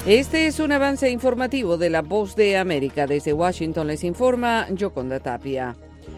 Este es un avance informativo de La Voz de América. Desde Washington les informa Yoconda Tapia.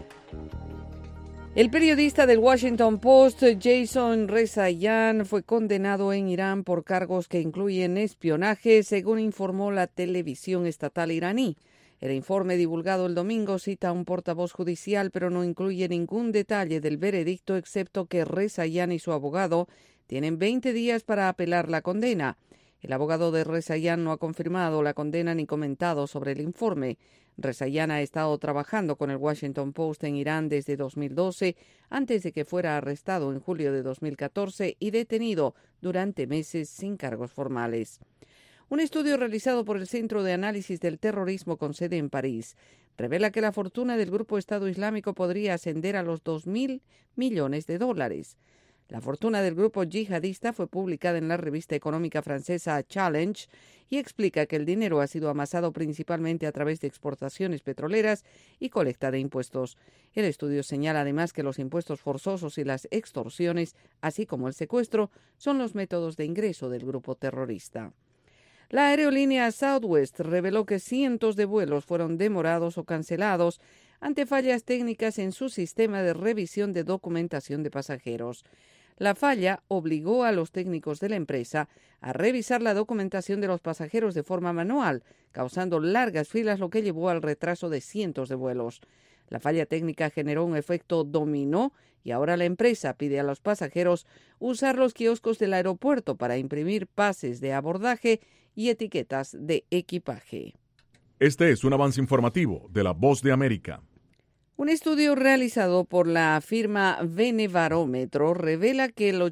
El periodista del Washington Post, Jason Rezaian, fue condenado en Irán por cargos que incluyen espionaje, según informó la televisión estatal iraní. El informe divulgado el domingo cita a un portavoz judicial, pero no incluye ningún detalle del veredicto, excepto que Rezaian y su abogado tienen 20 días para apelar la condena. El abogado de Rezaian no ha confirmado la condena ni comentado sobre el informe. Rezaian ha estado trabajando con el Washington Post en Irán desde 2012, antes de que fuera arrestado en julio de 2014 y detenido durante meses sin cargos formales. Un estudio realizado por el Centro de Análisis del Terrorismo con sede en París revela que la fortuna del grupo Estado Islámico podría ascender a los 2.000 millones de dólares. La fortuna del grupo yihadista fue publicada en la revista económica francesa Challenge y explica que el dinero ha sido amasado principalmente a través de exportaciones petroleras y colecta de impuestos. El estudio señala además que los impuestos forzosos y las extorsiones, así como el secuestro, son los métodos de ingreso del grupo terrorista. La aerolínea Southwest reveló que cientos de vuelos fueron demorados o cancelados ante fallas técnicas en su sistema de revisión de documentación de pasajeros. La falla obligó a los técnicos de la empresa a revisar la documentación de los pasajeros de forma manual, causando largas filas, lo que llevó al retraso de cientos de vuelos. La falla técnica generó un efecto dominó y ahora la empresa pide a los pasajeros usar los kioscos del aeropuerto para imprimir pases de abordaje y etiquetas de equipaje. Este es un avance informativo de La Voz de América. Un estudio realizado por la firma Venebarómetro revela que el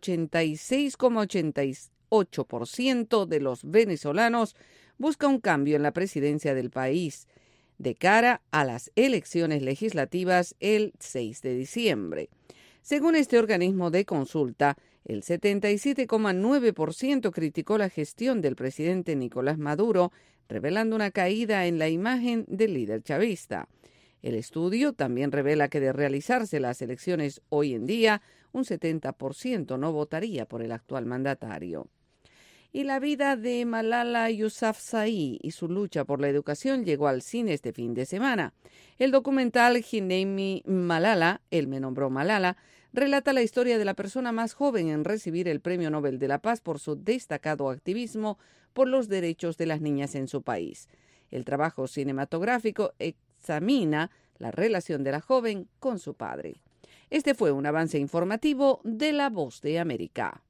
86,88% de los venezolanos busca un cambio en la presidencia del país de cara a las elecciones legislativas el 6 de diciembre. Según este organismo de consulta, el 77,9% criticó la gestión del presidente Nicolás Maduro, revelando una caída en la imagen del líder chavista. El estudio también revela que de realizarse las elecciones hoy en día, un 70% no votaría por el actual mandatario. Y la vida de Malala Yousafzai y su lucha por la educación llegó al cine este fin de semana. El documental He Named Me Malala, Él me nombró Malala, relata la historia de la persona más joven en recibir el Premio Nobel de la Paz por su destacado activismo por los derechos de las niñas en su país. El trabajo cinematográfico examina la relación de la joven con su padre. Este fue un avance informativo de La Voz de América.